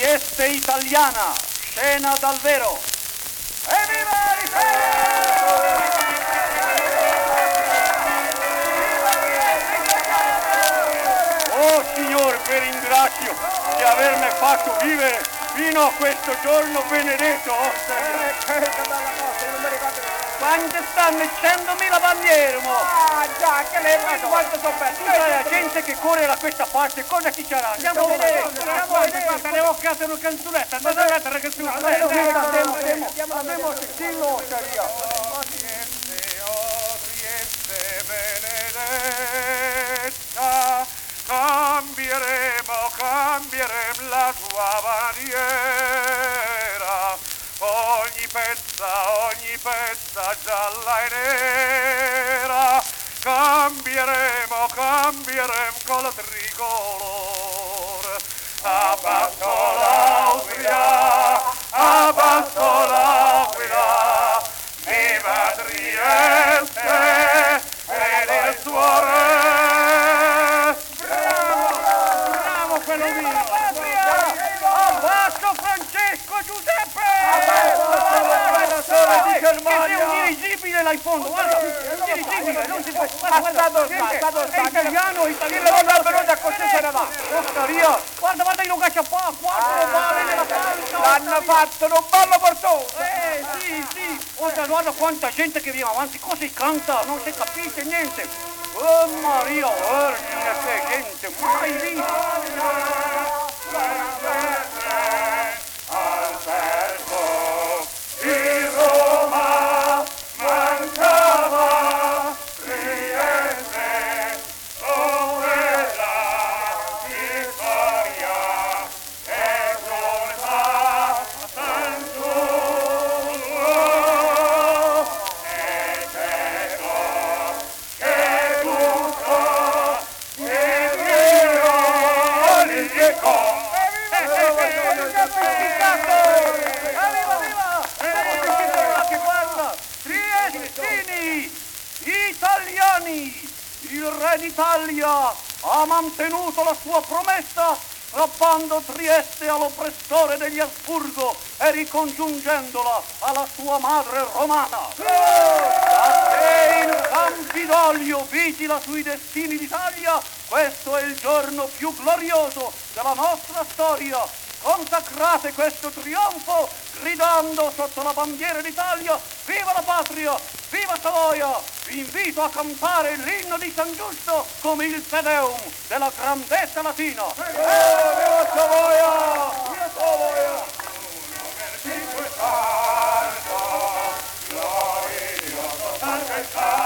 Trieste italiana, scena dal vero. Evviva l'Italia! Oh signor, vi ringrazio di avermi fatto vivere fino a questo giorno benedetto. Quante stanno? 100.000 bandiere, mo! Ah, già, che le vedo quanto sono Tu sai la gente che corre da questa parte, cosa ci sarà? Andiamo a vedere, andiamo a vedere. Le occhiate una canzonetta, andate a vedere la canzonetta. Andiamo a sentirlo, Saria. Trieste benedetta, cambieremo la tua bandiera. Ogni pezza gialla e nera, cambieremo col tricolore. Abbasso l'Aquila, viva Trieste ed il suo re. Bravo quello lì! Abbasso Francesco Giuseppe! Che sei un dirigibile là in fondo, guarda, è un dirigibile, non si può. È italiano, guarda, io caccia qua, 4 balle nella pancia. L'hanno fatto, non ballo portoso. Sì. Guarda quanta gente che viene avanti, cosa si canta, non si capisce niente. Oh Maria Vergine, che gente, mai visto. Italiani, il re d'Italia ha mantenuto la sua promessa strappando Trieste all'oppressore degli Asburgo e ricongiungendola alla sua madre romana. Da te in Campidoglio vigila sui destini d'Italia, questo è il giorno più glorioso della nostra storia. Consacrate questo trionfo gridando sotto la bandiera d'Italia: viva la patria, viva Savoia! Vi invito a cantare l'inno di San Giusto come il Te Deum della grandezza latina. Viva Savoia! Viva Savoia! Glorioso,